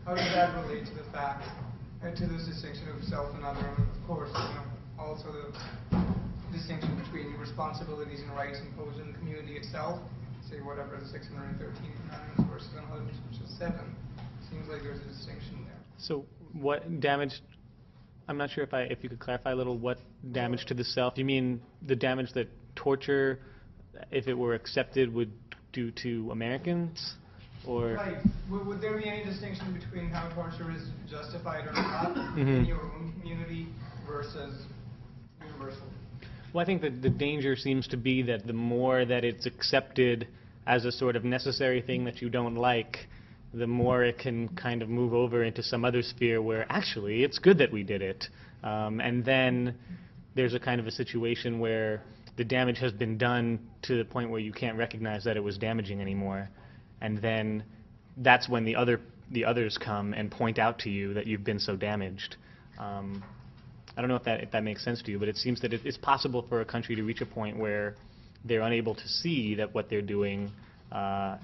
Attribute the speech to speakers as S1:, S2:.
S1: how does that relate to the fact, to this distinction of self and other, and of course, also the distinction between responsibilities and rights imposed in the community itself, say whatever the 613 commandments versus 107. Seems like there's a distinction there.
S2: So what damage, I'm not sure if you could clarify a little what damage to the self. You mean the damage that torture, if it were accepted, would do to Americans? Or
S1: right. Would there be any distinction between how torture is justified or not in your own community versus universal?
S2: Well, I think that the danger seems to be that the more that it's accepted as a sort of necessary thing that you don't like, the more it can kind of move over into some other sphere where actually it's good that we did it. And then there's a kind of a situation where the damage has been done to the point where you can't recognize that it was damaging anymore. And then that's when the others come and point out to you that you've been so damaged. I don't know if that makes sense to you, but it seems that it's possible for a country to reach a point where they're unable to see that what they're doing